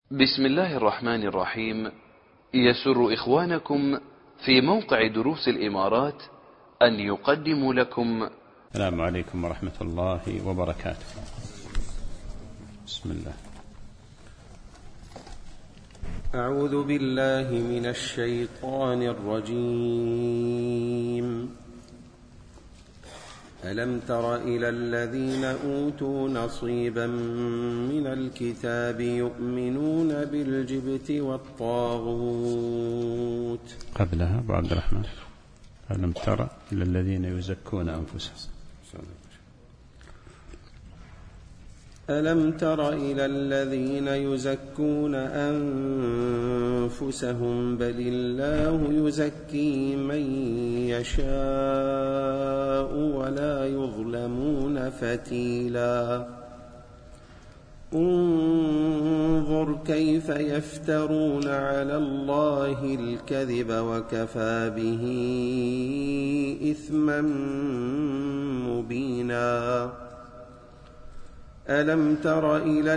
بسم الله الرحمن الرحيم. يسر إخوانكم في موقع دروس الإمارات أن يقدموا لكم. السلام عليكم ورحمة الله وبركاته. بسم الله. أعوذ بالله من الشيطان الرجيم. ألم تر إلى الذين أوتوا نصيبا من الكتاب يؤمنون بالجبت والطاغوت. قبلها أبو عبد الرحمن. ألم تر إلى الذين يزكون أنفسهم. ألم تر إلى الذين يزكون أنفسهم بل الله يزكي من يشاء ولا يظلمون فتيلا. انظر كيف يفترون على الله الكذب وكفى به إثما مبينا. ألم تر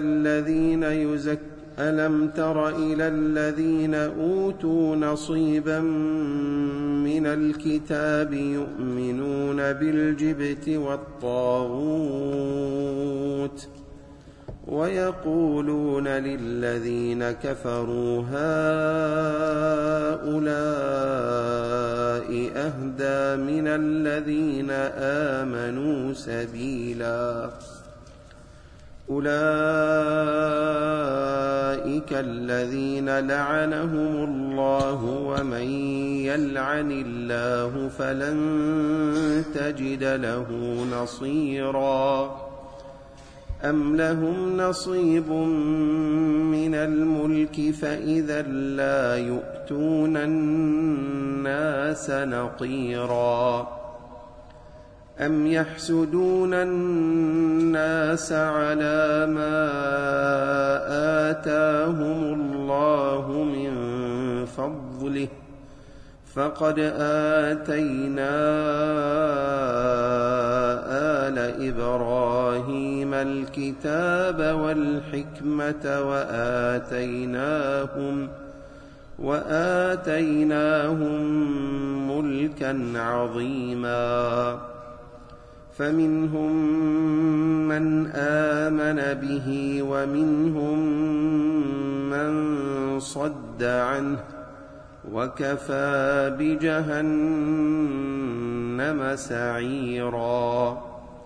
إلى الذين أوتوا نصيبا من الكتاب يؤمنون بالجبت والطاغوت ويقولون للذين كفروا هؤلاء أهدى من الذين آمنوا سبيلا. أولئك الذين لعنهم الله ومن يلعن الله فلن تجد له نصيرا. أم لهم نصيب من الملك فإذا لا يؤتون الناس نقيرا. أم يحسدون الناس على ما آتاهم الله من فضله فقد آتينا آل إبراهيم الكتاب والحكمة وآتيناهم ملكا عظيما. فمنهم من آمن به ومنهم من صد عنه وكفى بجهنم سعيرا.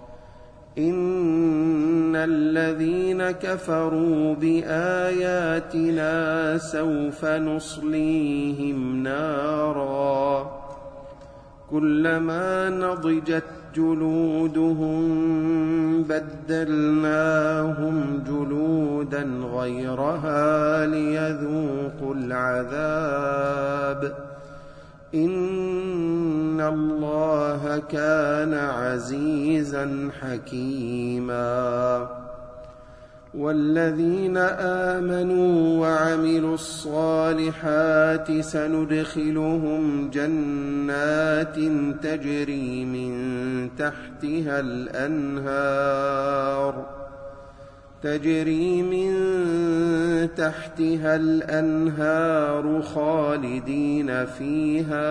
إن الذين كفروا بآياتنا سوف نصليهم نارا كلما نضجت جلودهم بدلناهم جلودا غيرها ليذوقوا العذاب إن الله كان عزيزا حكيما. والذين آمنوا وعملوا الصالحات سندخلهم جنات تجري من تحتها الأنهار خالدين فيها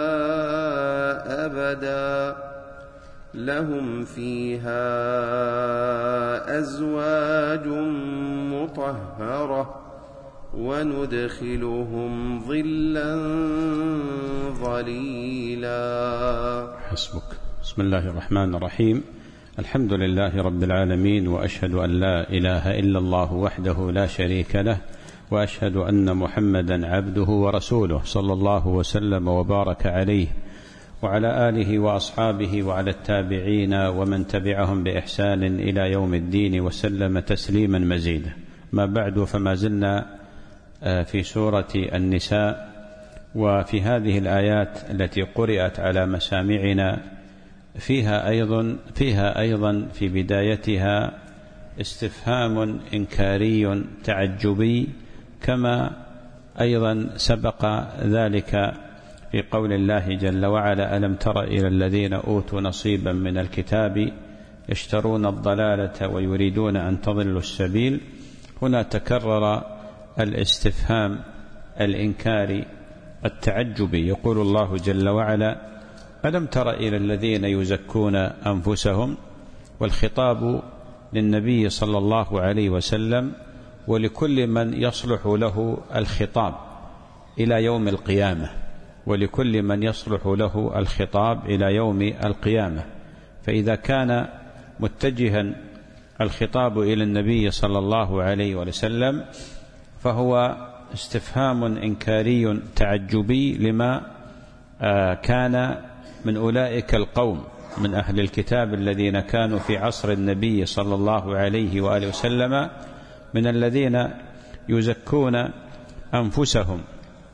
أبدا لهم فيها أزواج مطهرة وندخلهم ظلا ظليلا. حسبك. بسم الله الرحمن الرحيم. الحمد لله رب العالمين، وأشهد أن لا إله إلا الله وحده لا شريك له، وأشهد أن محمدا عبده ورسوله صلى الله وسلم وبارك عليه وعلى آله وأصحابه وعلى التابعين ومن تبعهم بإحسان إلى يوم الدين وسلم تسليما مزيدا. ما بعد، فما زلنا في سورة النساء، وفي هذه الآيات التي قرأت على مسامعنا فيها أيضا في بدايتها استفهام إنكاري تعجبي، كما أيضا سبق ذلك في قول الله جل وعلا: ألم تر إلى الذين أوتوا نصيبا من الكتاب يشترون الضلالة ويريدون أن تضلوا السبيل. هنا تكرر الاستفهام الإنكاري التعجبي. يقول الله جل وعلا: ألم تر إلى الذين يزكون أنفسهم، والخطاب للنبي صلى الله عليه وسلم ولكل من يصلح له الخطاب إلى يوم القيامة، ولكل من يصلح له الخطاب إلى يوم القيامة. فإذا كان متجها الخطاب إلى النبي صلى الله عليه وسلم فهو استفهام إنكاري تعجبي لما كان من أولئك القوم من أهل الكتاب الذين كانوا في عصر النبي صلى الله عليه وآله وسلم من الذين يزكون أنفسهم.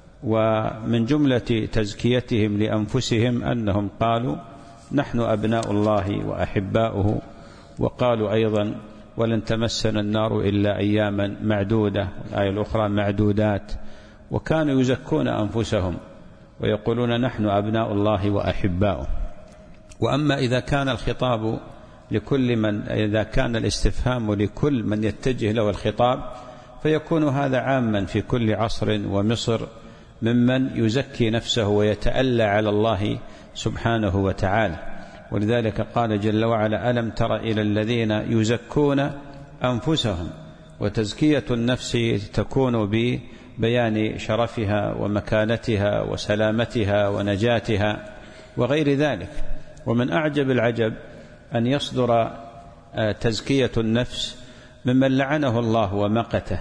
ومن جملة تزكيتهم لأنفسهم أنهم قالوا: نحن أبناء الله وأحباؤه، وقالوا أيضا: ولن تمسنا النار إلا أياما معدودة، والآية الأخرى معدودات. وكانوا يزكون أنفسهم ويقولون: نحن أبناء الله وأحباؤه. وأما إذا كان الخطاب لكل من، إذا كان الاستفهام لكل من يتجه له الخطاب، فيكون هذا عاما في كل عصر ومصر ممن يزكي نفسه ويتألى على الله سبحانه وتعالى. ولذلك قال جل وعلا: ألم تر إلى الذين يزكون أنفسهم. وتزكية النفس تكون ببيان شرفها ومكانتها وسلامتها ونجاتها وغير ذلك. ومن أعجب العجب أن يصدر تزكية النفس ممن لعنه الله ومقته،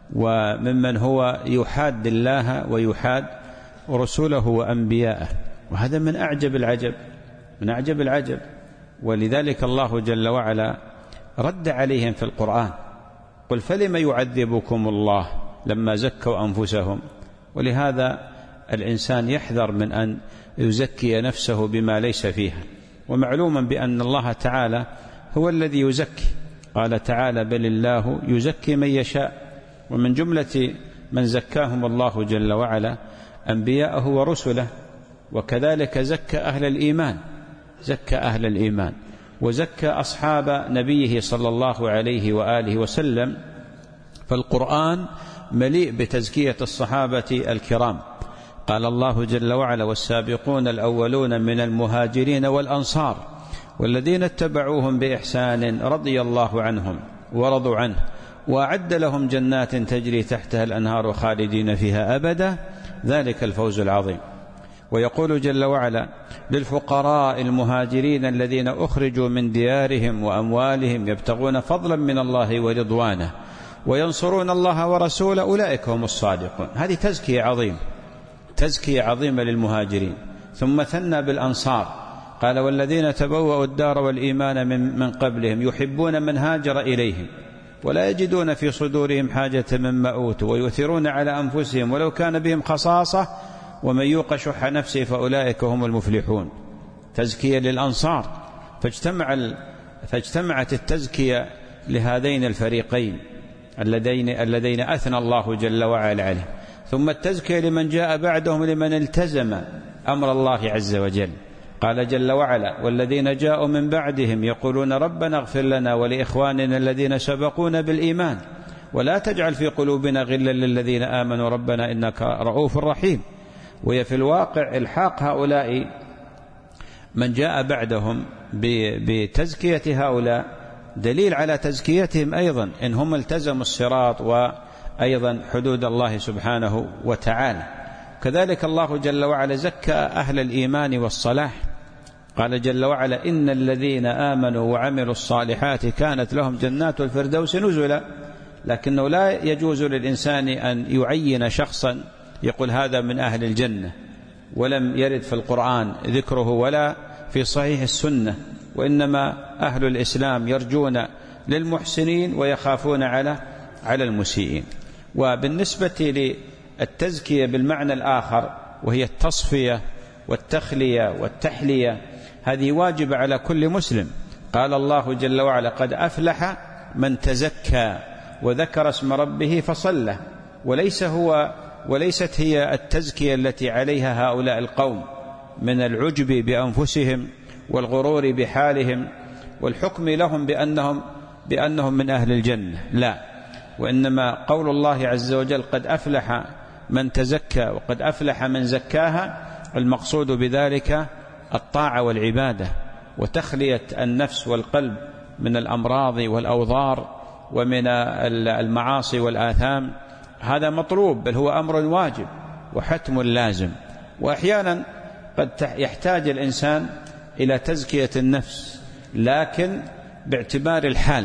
وممن هو يحاد الله ويحاد رسوله وأنبياءه، وهذا من أعجب العجب، من أعجب العجب. ولذلك الله جل وعلا رد عليهم في القرآن: قل فلم يعذبكم الله لما زكوا أنفسهم. ولهذا الإنسان يحذر من أن يزكي نفسه بما ليس فيها. ومعلوما بأن الله تعالى هو الذي يزكي، قال تعالى: بل الله يزكي من يشاء. ومن جملة من زكاهم الله جل وعلا أنبياءه ورسله. وكذلك زكى أهل الإيمان، زكى أهل الإيمان، وزكى أصحاب نبيه صلى الله عليه وآله وسلم. فالقرآن مليء بتزكية الصحابة الكرام. قال الله جل وعلا: والسابقون الأولون من المهاجرين والأنصار والذين اتبعوهم بإحسان رضي الله عنهم ورضوا عنه وأعد لهم جنات تجري تحتها الأنهار خالدين فيها أبدا، ذلك الفوز العظيم. ويقول جل وعلا: للفقراء المهاجرين الذين أخرجوا من ديارهم وأموالهم يبتغون فضلا من الله ورضوانه وينصرون الله ورسوله أولئك هم الصادقون. هذه تزكية عظيمة، تزكية عظيمة للمهاجرين. ثم ثنى بالأنصار، قال: والذين تبوأوا الدار والإيمان من قبلهم يحبون من هاجر إليهم ولا يجدون في صدورهم حاجة مما أوتوا ويؤثرون على أنفسهم ولو كان بهم خصاصة ومن يوق شح نفسه فأولئك هم المفلحون. تزكية للأنصار. فاجتمعت التزكية لهذين الفريقين اللذين أثنى الله جل وعلا عليه. ثم التزكية لمن جاء بعدهم، لمن التزم أمر الله عز وجل. قال جل وعلا: والذين جاءوا من بعدهم يقولون ربنا اغفر لنا ولإخواننا الذين سبقونا بالإيمان ولا تجعل في قلوبنا غلا للذين آمنوا ربنا إنك رؤوف رحيم. وهي في الواقع الحاق هؤلاء من جاء بعدهم بتزكية هؤلاء دليل على تزكيتهم أيضا، إن هم التزموا الصراط وأيضا حدود الله سبحانه وتعالى. كذلك الله جل وعلا زكى أهل الإيمان والصلاح. قال جل وعلا: إن الذين آمنوا وعملوا الصالحات كانت لهم جنات الفردوس نزلا. لكنه لا يجوز للإنسان أن يعين شخصا يقول هذا من أهل الجنة، ولم يرد في القرآن ذكره ولا في صحيح السنة. وإنما أهل الإسلام يرجون للمحسنين ويخافون على المسيئين. وبالنسبة للتزكية بالمعنى الآخر وهي التصفية والتخلية والتحلية، هذه واجب على كل مسلم. قال الله جل وعلا: قد أفلح من تزكى وذكر اسم ربه فصلى. وليست هي التزكية التي عليها هؤلاء القوم من العجب بأنفسهم والغرور بحالهم والحكم لهم بأنهم من أهل الجنة، لا. وإنما قول الله عز وجل قد أفلح من تزكى وقد أفلح من زكاها، المقصود بذلك الطاعة والعبادة وتخلية النفس والقلب من الأمراض والأوضار ومن المعاصي والآثام. هذا مطلوب، بل هو أمر واجب وحتم لازم. وأحيانا قد يحتاج الإنسان إلى تزكية النفس، لكن باعتبار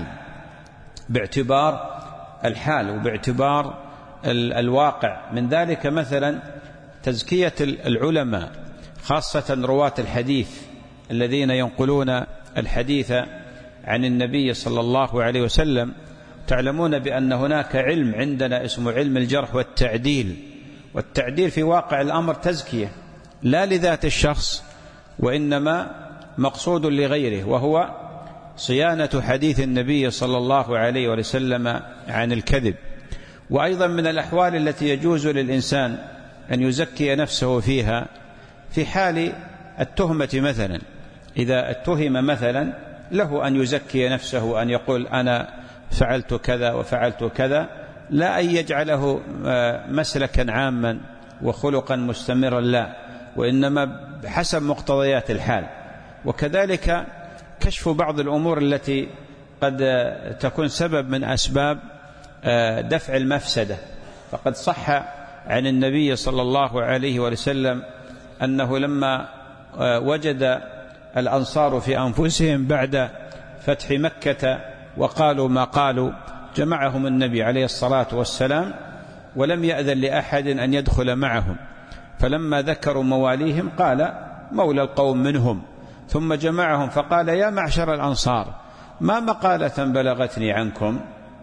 الحال وباعتبار الواقع. من ذلك مثلا تزكية العلماء، خاصة رواة الحديث الذين ينقلون الحديث عن النبي صلى الله عليه وسلم. تعلمون بأن هناك علم عندنا اسمه علم الجرح والتعديل، والتعديل في واقع الأمر تزكية لا لذات الشخص، وإنما مقصود لغيره، وهو صيانة حديث النبي صلى الله عليه وسلم عن الكذب. وأيضا من الأحوال التي يجوز للإنسان أن يزكي نفسه فيها في حال التهمة مثلا، إذا اتهم مثلا له أن يزكي نفسه، أن يقول أنا فعلت كذا وفعلت كذا، لا أن يجعله مسلكا عاما وخلقا مستمرا، لا، وإنما بحسب مقتضيات الحال. وكذلك كشف بعض الأمور التي قد تكون سبب من أسباب دفع المفسدة. فقد صح عن النبي صلى الله عليه وسلم أنه لما وجد الأنصار في أنفسهم بعد فتح مكة وقالوا ما قالوا، جمعهم النبي عليه الصلاة والسلام ولم يأذن لأحد أن يدخل معهم، فلما ذكروا مواليهم قال مولى القوم منهم، ثم جمعهم فقال يا معشر الأنصار ما مقالة بلغتني عنكم،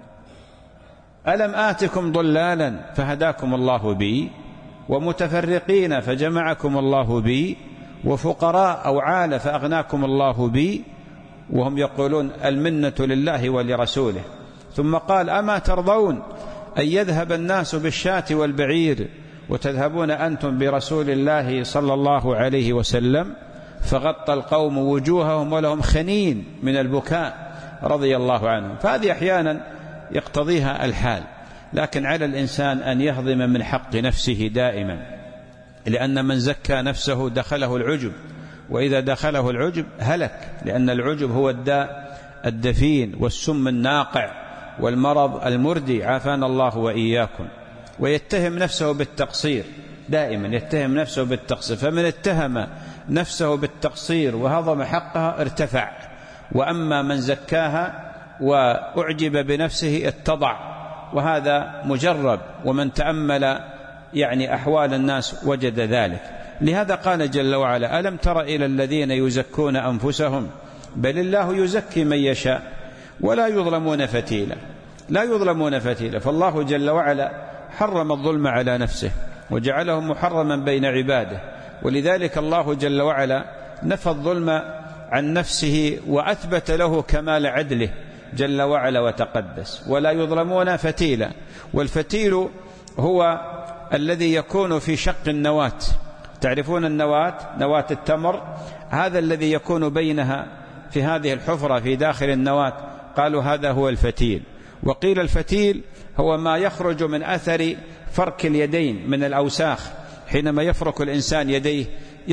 ألم آتكم ضلالا فهداكم الله بي، ومتفرقين فجمعكم الله بي، وفقراء أو عالة فأغناكم الله بي، وهم يقولون المنة لله ولرسوله. ثم قال أما ترضون أن يذهب الناس بالشاة والبعير وتذهبون أنتم برسول الله صلى الله عليه وسلم؟ فغطى القوم وجوههم ولهم خنين من البكاء رضي الله عنهم. فهذه أحيانا يقتضيها الحال، لكن على الإنسان أن يهضم من حق نفسه دائما، لأن من زكى نفسه دخله العجب، وإذا دخله العجب هلك، لأن العجب هو الداء الدفين والسم الناقع والمرض المردي، عافانا الله وإياكم. ويتهم نفسه بالتقصير، دائما يتهم نفسه بالتقصير، فمن اتهم نفسه بالتقصير وهضم حقها ارتفع. وأما من زكاها وأعجب بنفسه اتضع، وهذا مجرب، ومن تأمل يعني أحوال الناس وجد ذلك. لهذا قال جل وعلا ألم تر إلى الذين يزكون أنفسهم بل الله يزكي من يشاء ولا يظلمون فتيلا. لا يظلمون فتيلا، فالله جل وعلا حرم الظلم على نفسه وجعله محرما بين عباده، ولذلك الله جل وعلا نفى الظلم عن نفسه وأثبت له كمال عدله جل وعلا وتقدس. ولا يظلمون فتيلا، والفتيل هو الذي يكون في شق النواة. تعرفون النواة، نواة التمر، هذا الذي يكون بينها في هذه الحفرة في داخل النواة، قالوا هذا هو الفتيل. وقيل الفتيل هو ما يخرج من أثر فرك اليدين من الأوساخ، حينما يفرك الإنسان يديه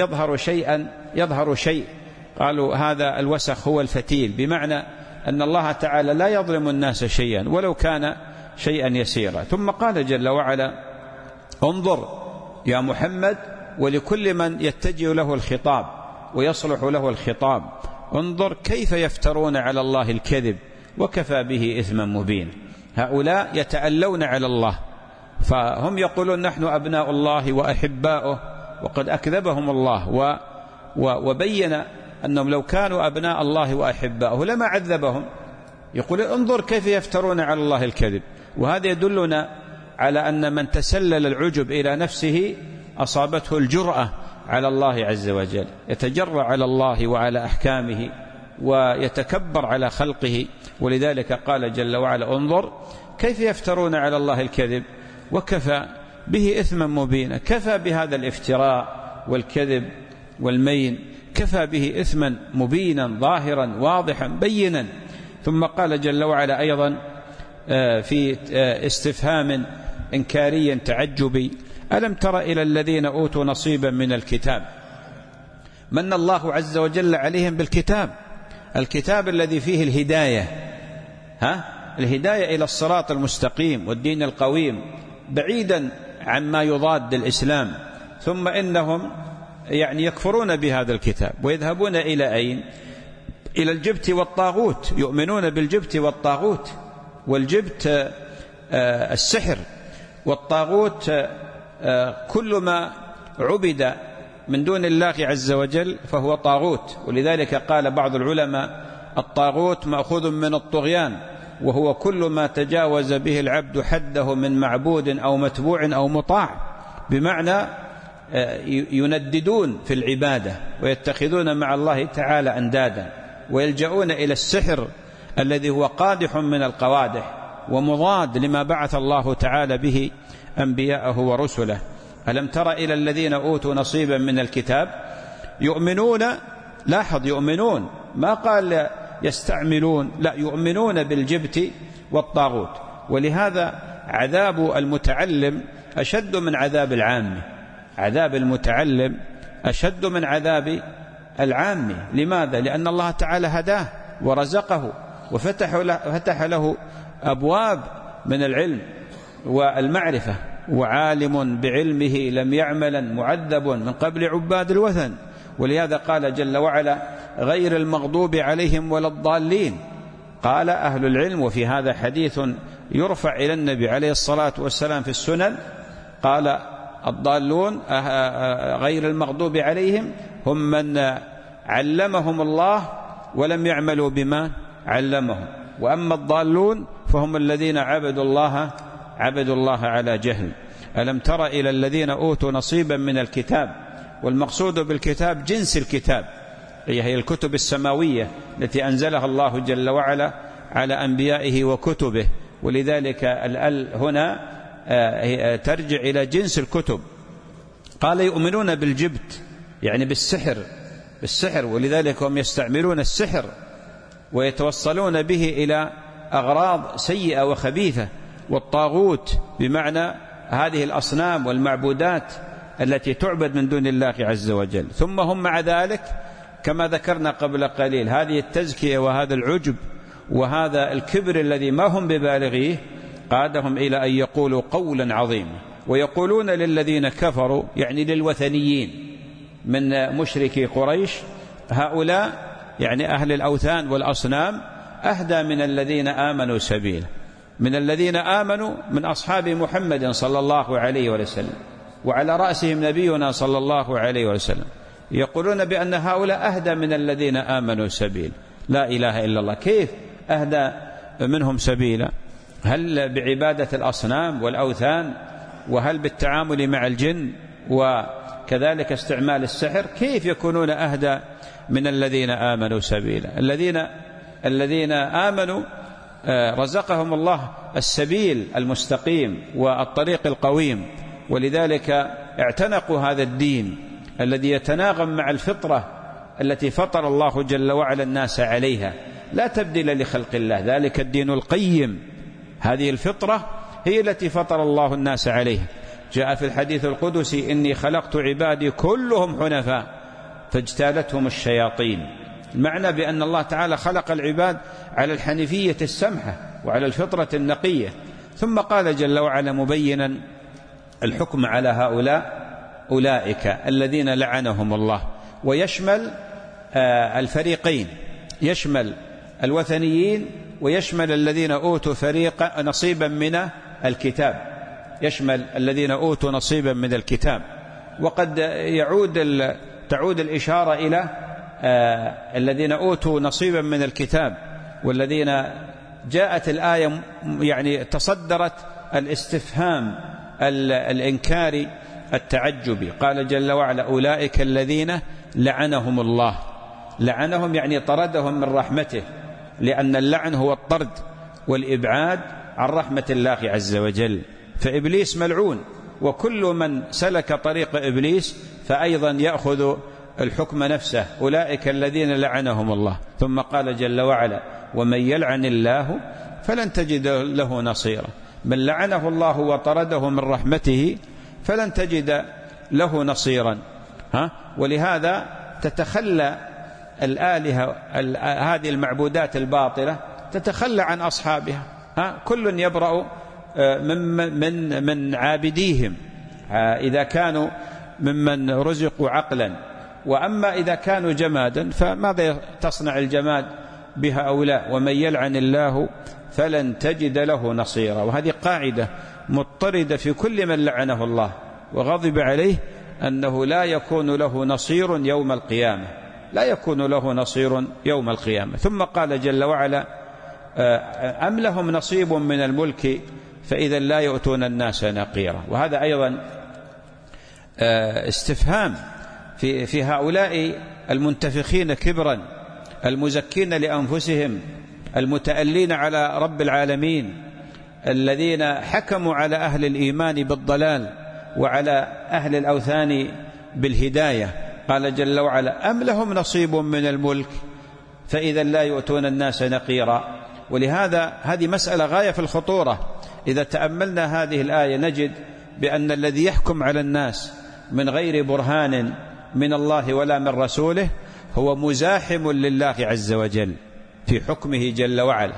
يظهر شيء، قالوا هذا الوسخ هو الفتيل، بمعنى أن الله تعالى لا يظلم الناس شيئا ولو كان شيئا يسيرا. ثم قال جل وعلا انظر يا محمد، ولكل من يتجه له الخطاب ويصلح له الخطاب، انظر كيف يفترون على الله الكذب وكفى به إثما مبين. هؤلاء يتألون على الله، فهم يقولون نحن أبناء الله وأحباؤه، وقد أكذبهم الله وبين أنهم لو كانوا أبناء الله وأحباؤه لما عذبهم. يقول انظر كيف يفترون على الله الكذب. وهذا يدلنا على أن من تسلل العجب إلى نفسه أصابته الجرأة على الله عز وجل، يتجرأ على الله وعلى أحكامه ويتكبر على خلقه. ولذلك قال جل وعلا انظر كيف يفترون على الله الكذب وكفى به إثما مبينا. كفى بهذا الافتراء والكذب والمين، كفى به إثما مبينا ظاهرا واضحا بينا. ثم قال جل وعلا أيضا في استفهام إنكاري تعجبي: ألم تر إلى الذين أوتوا نصيبا من الكتاب؟ من الله عز وجل عليهم بالكتاب، الكتاب الذي فيه الهداية، الهداية إلى الصراط المستقيم والدين القويم، بعيدا عما يضاد الإسلام. ثم إنهم يكفرون بهذا الكتاب ويذهبون إلى أين؟ إلى الجبت والطاغوت، يؤمنون بالجبت والطاغوت. والجبت السحر، والطاغوت كل ما عبد من دون الله عز وجل فهو طاغوت. ولذلك قال بعض العلماء: الطاغوت مأخوذ من الطغيان، وهو كل ما تجاوز به العبد حده من معبود أو متبوع أو مطاع، بمعنى ينددون في العبادة ويتخذون مع الله تعالى أندادا، ويلجؤون إلى السحر الذي هو قادح من القوادح ومضاد لما بعث الله تعالى به أنبياءه ورسله. ألم تر إلى الذين أوتوا نصيبا من الكتاب يؤمنون، لاحظ، يؤمنون، ما قال يستعملون، لا، يؤمنون بالجبت والطاغوت. ولهذا عذاب المتعلم أشد من عذاب العامة، عذاب المتعلم أشد من عذاب العامة. لماذا؟ لأن الله تعالى هداه ورزقه وفتح له أبواب من العلم والمعرفة، وعالم بعلمه لم يعملا معذب من قبل عباد الوثن. ولهذا قال جل وعلا: غير المغضوب عليهم ولا الضالين. قال أهل العلم، وفي هذا حديث يرفع إلى النبي عليه الصلاة والسلام في السنن، قال: الضالون غير المغضوب عليهم هم من علمهم الله ولم يعملوا بما علمهم، وأما الضالون فهم الذين عبدوا الله على جهل. ألم تر إلى الذين أوتوا نصيبا من الكتاب، والمقصود بالكتاب جنس الكتاب، هي الكتب السماوية التي أنزلها الله جل وعلا على أنبيائه وكتبه. ولذلك الأل هنا ترجع إلى جنس الكتب. قال: يؤمنون بالجبت، يعني بالسحر، ولذلك هم يستعملون السحر ويتوصلون به إلى أغراض سيئة وخبيثة. والطاغوت بمعنى هذه الأصنام والمعبودات التي تعبد من دون الله عز وجل. ثم هم مع ذلك كما ذكرنا قبل قليل، هذه التزكية وهذا العجب وهذا الكبر الذي ما هم ببالغيه قادهم إلى أن يقولوا قولا عظيما. ويقولون للذين كفروا، يعني للوثنيين من مشركي قريش، هؤلاء يعني أهل الأوثان والأصنام أهدى من الذين آمنوا سبيلا، من الذين آمنوا من أصحاب محمد صلى الله عليه وسلم، وعلى رأسهم نبينا صلى الله عليه وسلم. يقولون بأن هؤلاء أهدى من الذين آمنوا سبيلا. لا إله إلا الله، كيف أهدى منهم سبيلا؟ هل بعبادة الأصنام والأوثان؟ وهل بالتعامل مع الجن وكذلك استعمال السحر؟ كيف يكونون أهدى من الذين آمنوا سبيلا؟ الذين آمنوا رزقهم الله السبيل المستقيم والطريق القويم، ولذلك اعتنقوا هذا الدين الذي يتناغم مع الفطرة التي فطر الله جل وعلا الناس عليها. لا تبديل لخلق الله، ذلك الدين القيم. هذه الفطرة هي التي فطر الله الناس عليها. جاء في الحديث القدسي: إني خلقت عبادي كلهم حنفاء فاجتالتهم الشياطين. المعنى بأن الله تعالى خلق العباد على الحنيفية السمحة وعلى الفطرة النقية. ثم قال جل وعلا مبينا الحكم على هؤلاء: أولئك الذين لعنهم الله. ويشمل الفريقين، يشمل الوثنيين ويشمل الذين أوتوا نصيبا من الكتاب، يشمل الذين أوتوا نصيبا من الكتاب. وقد تعود الإشارة إلى الذين أوتوا نصيبا من الكتاب، والذين جاءت الآية يعني تصدرت الاستفهام الإنكاري التعجبي. قال جل وعلا: أولئك الذين لعنهم الله. لعنهم يعني طردهم من رحمته، لأن اللعن هو الطرد والإبعاد عن رحمة الله عز وجل. فإبليس ملعون، وكل من سلك طريق إبليس فأيضا يأخذ الحكم نفسه. أولئك الذين لعنهم الله. ثم قال جل وعلا: ومن يلعن الله فلن تجد له نصيرا. من لعنه الله وطرده من رحمته فلن تجد له نصيرا. ولهذا تتخلى الآلهة هذه المعبودات الباطلة تتخلى عن أصحابها. كل يبرأ من عابديهم إذا كانوا ممن رزقوا عقلا. وأما إذا كانوا جمادا فماذا تصنع الجماد بهؤلاء؟ ومن يلعن الله فلن تجد له نصيرا. وهذه قاعدة مضطردة في كل من لعنه الله وغضب عليه، أنه لا يكون له نصير يوم القيامة، لا يكون له نصير يوم القيامة. ثم قال جل وعلا: أم لهم نصيب من الملك فإذا لا يؤتون الناس نقيرا. وهذا أيضا استفهام في هؤلاء المنتفخين كبرا، المزكين لأنفسهم، المتألين على رب العالمين، الذين حكموا على أهل الإيمان بالضلال وعلى أهل الأوثان بالهداية. قال جل وعلا: أم لهم نصيب من الملك فإذا لا يؤتون الناس نقيرا. ولهذا هذه مسألة غاية في الخطورة. إذا تأملنا هذه الآية نجد بأن الذي يحكم على الناس من غير برهان من الله ولا من رسوله هو مزاحم لله عز وجل في حكمه جل وعلا،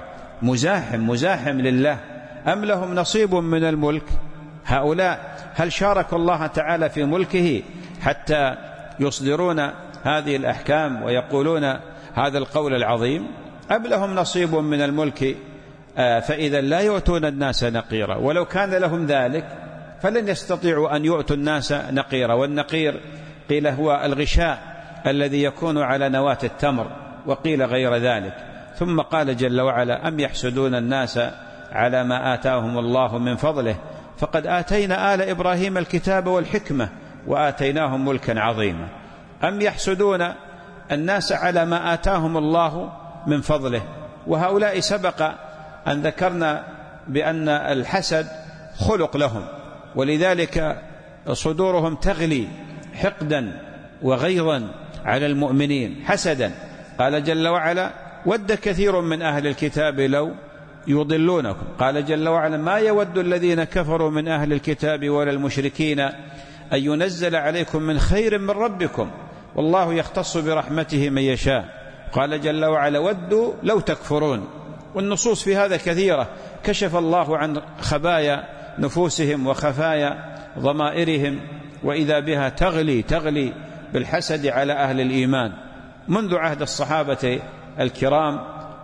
مزاحم لله. أم لهم نصيب من الملك؟ هؤلاء هل شاركوا الله تعالى في ملكه حتى يصدرون هذه الأحكام ويقولون هذا القول العظيم؟ أم لهم نصيب من الملك فإذا لا يؤتون الناس نقيرا. ولو كان لهم ذلك فلن يستطيعوا أن يؤتوا الناس نقيرا. والنقير قيل هو الغشاء الذي يكون على نواة التمر، وقيل غير ذلك. ثم قال جل وعلا: أم يحسدون الناس على ما آتاهم الله من فضله فقد آتينا آل إبراهيم الكتاب والحكمة وآتيناهم ملكا عظيما. أم يحسدون الناس على ما آتاهم الله من فضله. وهؤلاء سبق أن ذكرنا بأن الحسد خلق لهم، ولذلك صدورهم تغلي حقدا وغيظا على المؤمنين حسدا. قال جل وعلا: ود كثير من أهل الكتاب لو يضلونكم. قال جل وعلا: ما يود الذين كفروا من أهل الكتاب ولا المشركين أن ينزل عليكم من خير من ربكم والله يختص برحمته من يشاء. قال جل وعلا: ودوا لو تكفرون. والنصوص في هذا كثيرة. كشف الله عن خبايا نفوسهم وخفايا ضمائرهم، وإذا بها تغلي بالحسد على أهل الإيمان منذ عهد الصحابة الكرام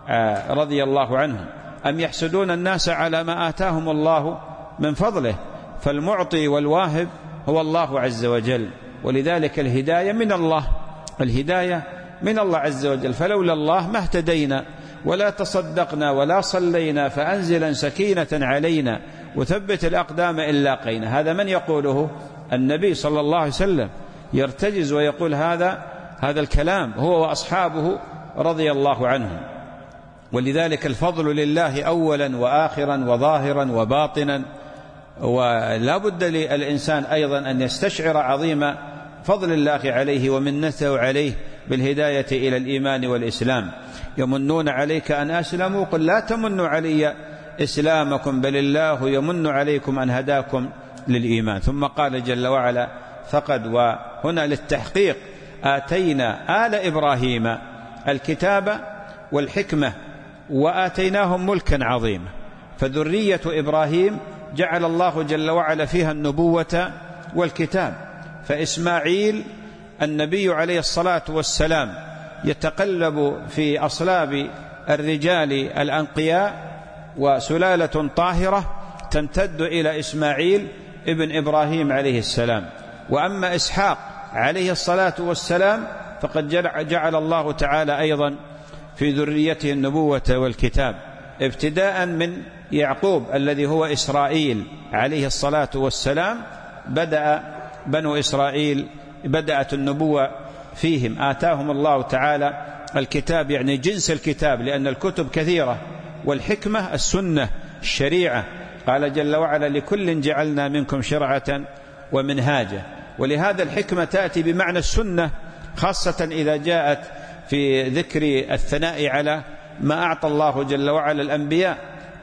رضي الله عنهم. أم يحسدون الناس على ما آتاهم الله من فضله، فالمعطي والواهب هو الله عز وجل. ولذلك الهداية من الله عز وجل. فلولا الله ما اهتدينا ولا تصدقنا ولا صلينا فأنزلا سكينة علينا وثبت الأقدام إن لاقينا. هذا من يقوله؟ النبي صلى الله عليه وسلم يرتجز ويقول هذا الكلام هو وأصحابه رضي الله عنهم. ولذلك الفضل لله أولا وآخرا وظاهرا وباطنا. ولا بد للإنسان أيضا أن يستشعر عظيم فضل الله عليه ومنته عليه بالهداية إلى الإيمان والإسلام. يمنون عليك أن أسلموا قل لا تمنوا علي إسلامكم بل الله يمن عليكم أن هداكم للإيمان. ثم قال جل وعلا: فقد، وهنا للتحقيق، آتينا آل إبراهيم الكتاب والحكمة وآتيناهم ملكا عظيما. فذرية إبراهيم جعل الله جل وعلا فيها النبوة والكتاب. فإسماعيل النبي عليه الصلاة والسلام يتقلب في أصلاب الرجال الأنقياء وسلالة طاهرة تمتد إلى إسماعيل ابن إبراهيم عليه السلام. وأما إسحاق عليه الصلاة والسلام فقد جعل الله تعالى أيضا في ذريته النبوة والكتاب، ابتداء من يعقوب الذي هو إسرائيل عليه الصلاة والسلام. بدأ بنو إسرائيل بدأت النبوة فيهم، آتاهم الله تعالى الكتاب، يعني جنس الكتاب، لأن الكتب كثيرة، والحكمة السنة الشريعة. قال جل وعلا: لكل جعلنا منكم شرعة ومنهاجا. ولهذا الحكمة تأتي بمعنى السنة، خاصة إذا جاءت في ذكر الثناء على ما أعطى الله جل وعلا الأنبياء.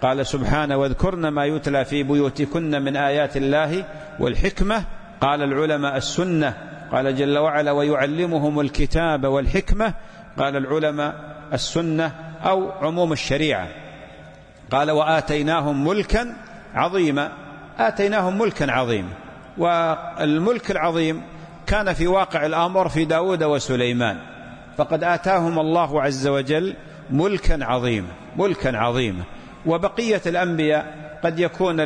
قال سبحانه واذكرن ما يتلى في بيوتكن من آيات الله والحكمة. قال العلماء السنة. قال جل وعلا ويعلمهم الكتاب والحكمة. قال العلماء السنة أو عموم الشريعة. قال وآتيناهم ملكا عظيما. آتيناهم ملكا عظيما، والملك العظيم كان في واقع الأمر في داود وسليمان، فقد آتاهم الله عز وجل ملكا عظيما، ملكا عظيما. وبقية الأنبياء قد يكون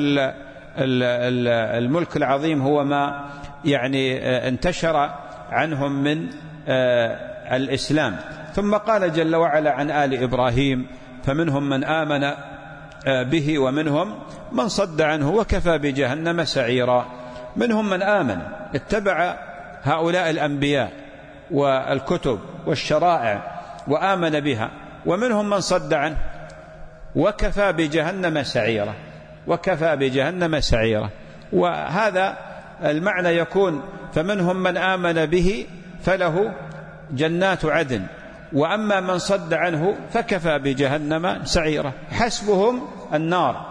الملك العظيم هو ما يعني انتشر عنهم من الإسلام. ثم قال جل وعلا عن آل إبراهيم فمنهم من آمن به ومنهم من صد عنه وكفى بجهنم سعيرا. منهم من آمن اتبع هؤلاء الأنبياء والكتب والشرائع وآمن بها، ومنهم من صد عنه وكفى بجهنم سعيرا، وكفى بجهنم سعيرا. وهذا المعنى يكون فمنهم من آمن به فله جنات عدن، وأما من صد عنه فكفى بجهنم سعيرا. حسبهم النار،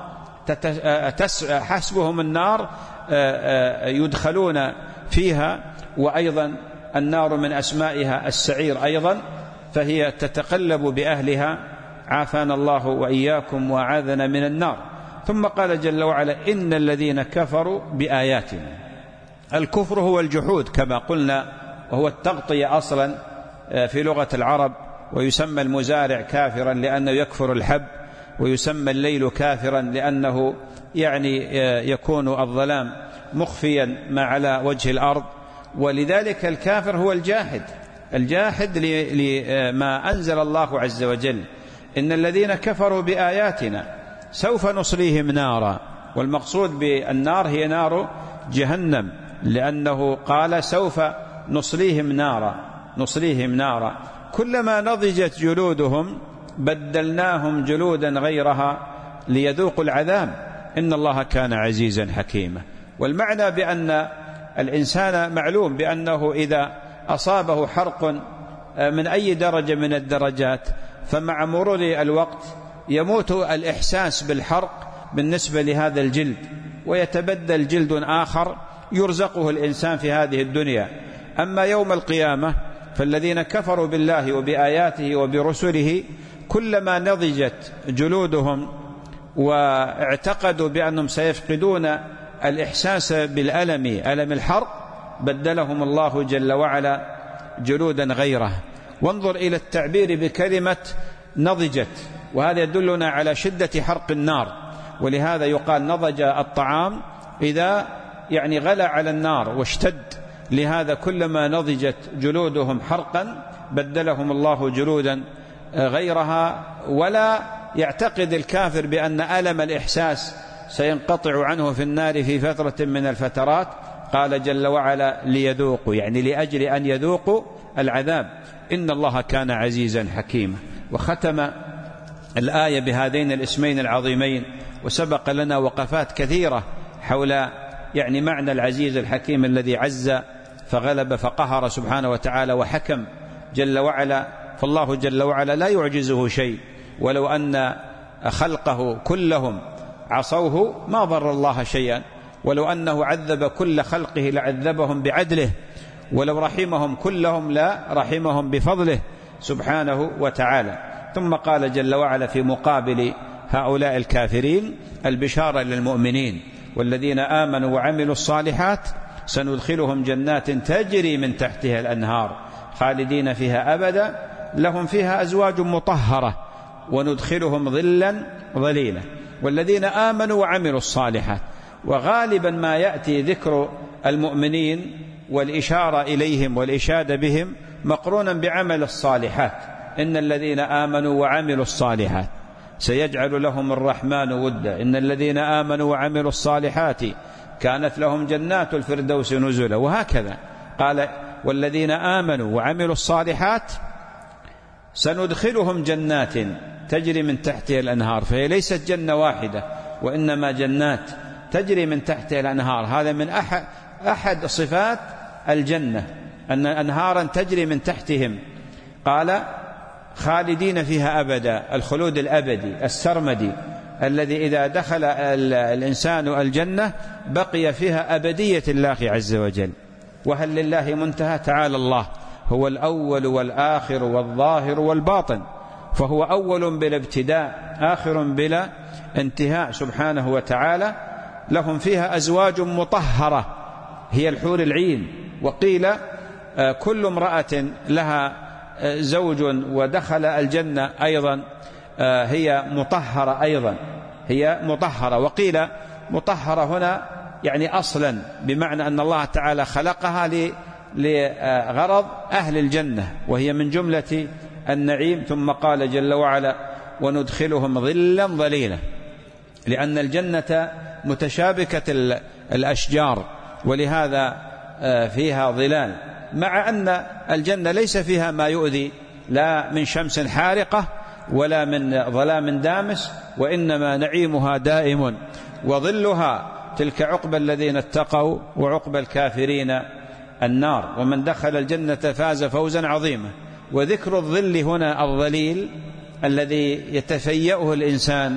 حسبهم النار يدخلون فيها. وأيضا النار من أسمائها السعير أيضا، فهي تتقلب بأهلها، عافانا الله وإياكم وأعاذنا من النار. ثم قال جل وعلا إن الذين كفروا بآياتنا. الكفر هو الجحود كما قلنا، وهو التغطية أصلا في لغة العرب، ويسمى المزارع كافرا لأنه يكفر الحب، ويسمى الليل كافرا لأنه يعني يكون الظلام مخفيا ما على وجه الأرض. ولذلك الكافر هو الجاحد، الجاحد لما أنزل الله عز وجل. إن الذين كفروا بآياتنا سوف نصليهم نارا، والمقصود بالنار هي نار جهنم، لأنه قال سوف نصليهم نارا، نصليهم نارا. كلما نضجت جلودهم بدلناهم جلودا غيرها ليذوقوا العذاب إن الله كان عزيزا حكيما. والمعنى بأن الإنسان معلوم بأنه إذا أصابه حرق من أي درجة من الدرجات فمع مرور الوقت يموت الإحساس بالحرق بالنسبة لهذا الجلد، ويتبدل جلد آخر يرزقه الإنسان في هذه الدنيا. أما يوم القيامة فالذين كفروا بالله وبآياته وبرسله كلما نضجت جلودهم واعتقدوا بأنهم سيفقدون الإحساس بالألم، ألم الحرق، بدلهم الله جل وعلا جلودا غيره. وانظر إلى التعبير بكلمة نضجت، وهذا يدلنا على شدة حرق النار. ولهذا يقال نضج الطعام إذا يعني غلى على النار واشتد. لهذا كلما نضجت جلودهم حرقا بدلهم الله جلودا غيرها. ولا يعتقد الكافر بأن ألم الإحساس سينقطع عنه في النار في فترة من الفترات. قال جل وعلا ليذوقوا، يعني لأجل أن يذوقوا العذاب. إن الله كان عزيزا حكيما. وختم الآية بهذين الاسمين العظيمين. وسبق لنا وقفات كثيرة حول يعني معنى العزيز الحكيم الذي عز فغلب فقهر سبحانه وتعالى وحكم جل وعلا. فالله جل وعلا لا يعجزه شيء، ولو أن خلقه كلهم عصوه ما ضر الله شيئا، ولو أنه عذب كل خلقه لعذبهم بعدله، ولو رحمهم كلهم لا رحمهم بفضله سبحانه وتعالى. ثم قال جل وعلا في مقابل هؤلاء الكافرين البشارة للمؤمنين والذين آمنوا وعملوا الصالحات سندخلهم جنات تجري من تحتها الأنهار خالدين فيها أبدا لهم فيها أزواج مطهرة وندخلهم ظلا ظليلا. والذين آمنوا وعملوا الصالحات، وغالبا ما يأتي ذكر المؤمنين والإشارة إليهم والإشادة بهم مقرونا بعمل الصالحات. إن الذين آمنوا وعملوا الصالحات سيجعل لهم الرحمن ودا، إن الذين آمنوا وعملوا الصالحات كانت لهم جنات الفردوس نزلا. وهكذا قال والذين آمنوا وعملوا الصالحات سندخلهم جنات تجري من تحتها الأنهار. فهي ليست جنة واحدة وإنما جنات تجري من تحتها الأنهار. هذا من أحد صفات الجنة، أن أنهارا تجري من تحتهم. قال خالدين فيها أبدا، الخلود الأبدي السرمدي. الذي إذا دخل الإنسان الجنة بقي فيها أبدية الله عز وجل. وهل لله منتهى؟ تعالى الله هو الأول والآخر والظاهر والباطن، فهو أول بلا ابتداء آخر بلا انتهاء سبحانه وتعالى. لهم فيها أزواج مطهرة هي الحور العين. وقيل كل امرأة لها زوج ودخل الجنة أيضا هي مطهرة أيضا، هي مطهرة. وقيل مطهرة هنا يعني أصلا، بمعنى أن الله تعالى خلقها لغرض أهل الجنة وهي من جملة النعيم. ثم قال جل وعلا وندخلهم ظلا ظليلا، لأن الجنة متشابكة الأشجار ولهذا فيها ظلال، مع أن الجنة ليس فيها ما يؤذي لا من شمس حارقة ولا من ظلام دامس، وإنما نعيمها دائم وظلها. تلك عقبى الذين اتقوا وعقبى الكافرين النار. ومن دخل الجنة فاز فوزا عظيما. وذكر الظل هنا الظليل الذي يتفيأه الإنسان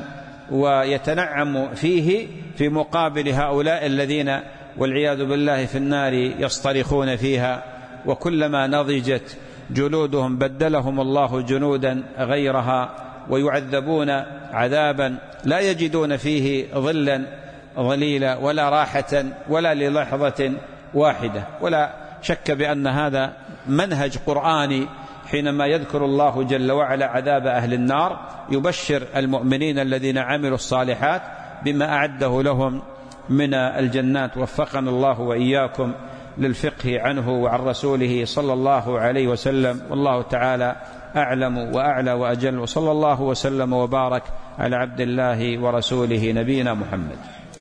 ويتنعم فيه، في مقابل هؤلاء الذين والعياذ بالله في النار يصطرخون فيها، وكلما نضجت جلودهم بدلهم الله جنودا غيرها ويعذبون عذابا لا يجدون فيه ظلا ظليلا ولا راحة ولا للحظة واحدة. ولا شك بأن هذا منهج قرآني، حينما يذكر الله جل وعلا عذاب أهل النار يبشر المؤمنين الذين عملوا الصالحات بما أعده لهم من الجنات. وفقنا الله وإياكم للفقه عنه وعن رسوله صلى الله عليه وسلم، والله تعالى أعلم وأعلى وأجل. وصلى الله وسلم وبارك على عبد الله ورسوله نبينا محمد.